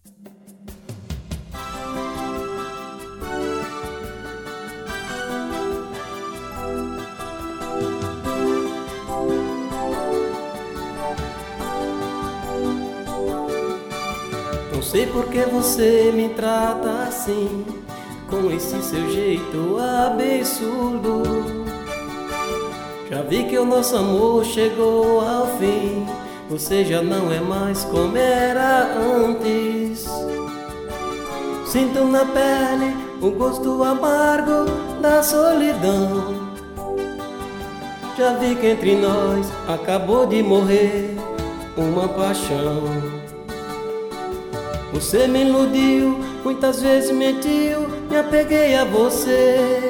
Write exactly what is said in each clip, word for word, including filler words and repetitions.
Não sei por que você me trata assim, com esse seu jeito absurdo. Já vi que o nosso amor chegou ao fim, você já não é mais como era antes. Sinto na pele o gosto amargo da solidão. Já vi que entre nós acabou de morrer uma paixão. Você me iludiu, muitas vezes mentiu, me apeguei a você.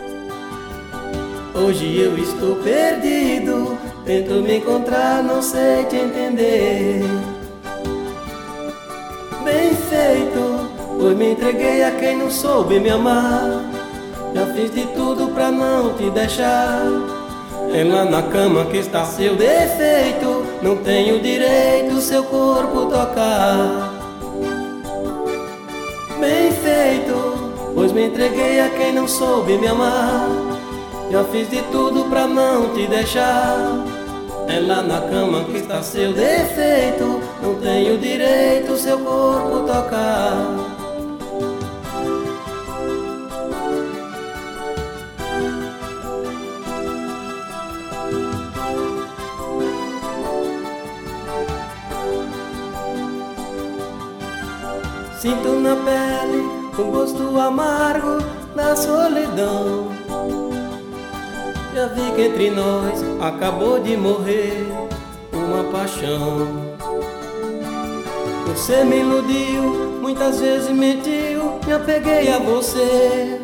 Hoje eu estou perdido, tento me encontrar, não sei te entender. Bem feito, pois me entreguei a quem não soube me amar. Já fiz de tudo pra não te deixar. É lá na cama que está seu defeito, não tenho direito seu corpo tocar. Bem feito, pois me entreguei a quem não soube me amar. Já fiz de tudo pra não te deixar. É lá na cama que está seu defeito, não tenho direito seu corpo tocar. Sinto na pele o gosto amargo da solidão. Já vi que entre nós acabou de morrer uma paixão. Você me iludiu, muitas vezes mentiu, me apeguei a você.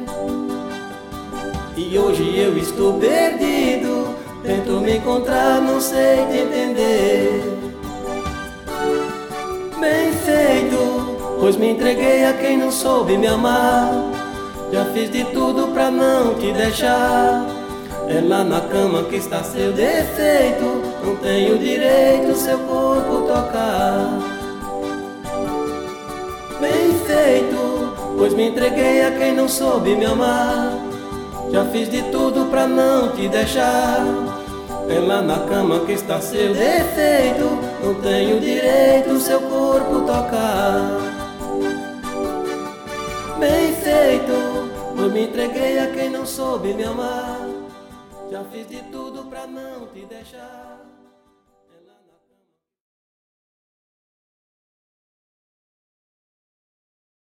E hoje eu estou perdido, tento me encontrar, não sei te entender. Bem feito, pois me entreguei a quem não soube me amar. Já fiz de tudo pra não te deixar. É lá na cama que está seu defeito, não tenho direito seu corpo tocar. Bem feito, pois me entreguei a quem não soube me amar. Já fiz de tudo pra não te deixar. É lá na cama que está seu defeito, não tenho direito seu corpo tocar. Bem feito, pois me entreguei a quem não soube me amar. Já fiz de tudo pra não te deixar.